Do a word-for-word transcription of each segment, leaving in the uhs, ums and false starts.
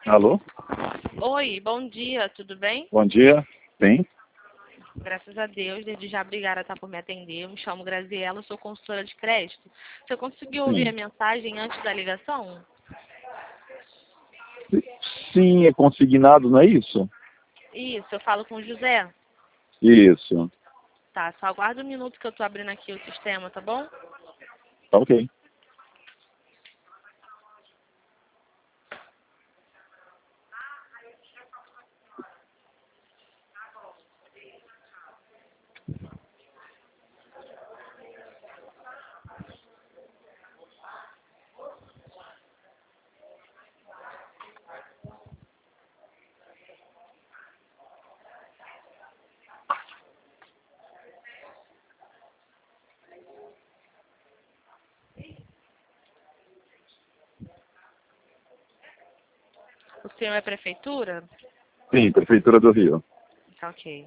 Alô? Oi, bom dia, tudo bem? Bom dia. Bem? Graças a Deus, desde já obrigada tá, por me atender. Eu me chamo Graziela, sou consultora de crédito. Você conseguiu ouvir a Sim. mensagem antes da ligação? Sim, é consignado, não é isso? Isso, eu falo com o José. Isso. Tá, só aguarda um minuto que eu tô abrindo aqui o sistema, tá bom? Tá ok. O senhor é prefeitura? Sim, Prefeitura do Rio. Tá ok.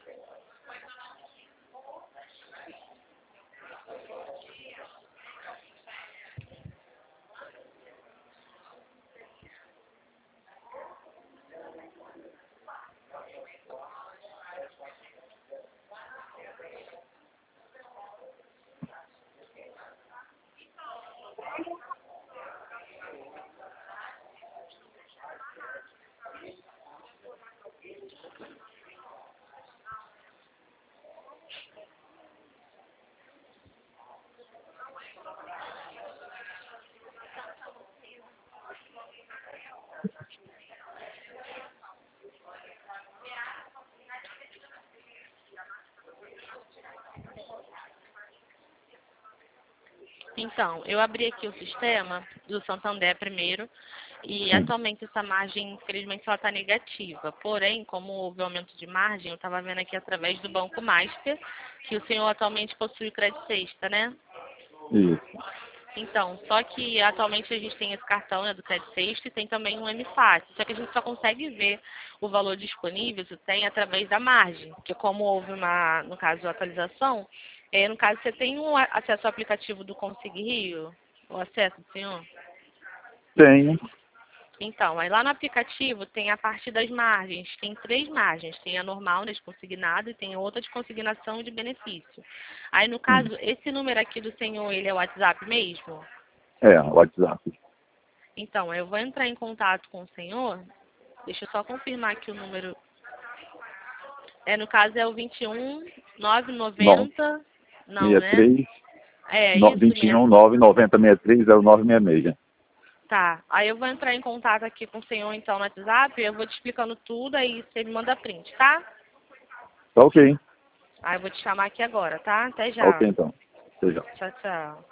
Então, eu abri aqui o sistema do Santander primeiro e Sim. atualmente essa margem, infelizmente, ela está negativa. Porém, como houve aumento de margem, eu estava vendo aqui através do Banco Master que o senhor atualmente possui o Crédito Sexta, né? Isso. Então, só que atualmente a gente tem esse cartão, né, do Crédito Sexta e tem também um M Fácil. Só que a gente só consegue ver o valor disponível, se tem, através da margem. Porque como houve uma, no caso, atualização, é, no caso, você tem um a- acesso ao aplicativo do Consig Rio? O acesso, senhor? Tenho. Então, aí lá no aplicativo tem a parte das margens. Tem três margens. Tem a normal, né, de consignado, e tem outra de consignação e de benefício. Aí, no Sim. caso, esse número aqui do senhor, ele é o WhatsApp mesmo? É, WhatsApp. Então, eu vou entrar em contato com o senhor. Deixa eu só confirmar aqui o número. É, no caso é o vinte e um, nove nove noventa. Não, seis né? três É, no- isso vinte e um mesmo. nove noventa sessenta e três zero nove seis seis. Tá. Aí eu vou entrar em contato aqui com o senhor, então, no WhatsApp. Eu vou te explicando tudo, aí você me manda print, tá? Tá ok. Aí eu vou te chamar aqui agora, tá? Até Tá ok já. então. Até já. Tchau, tchau.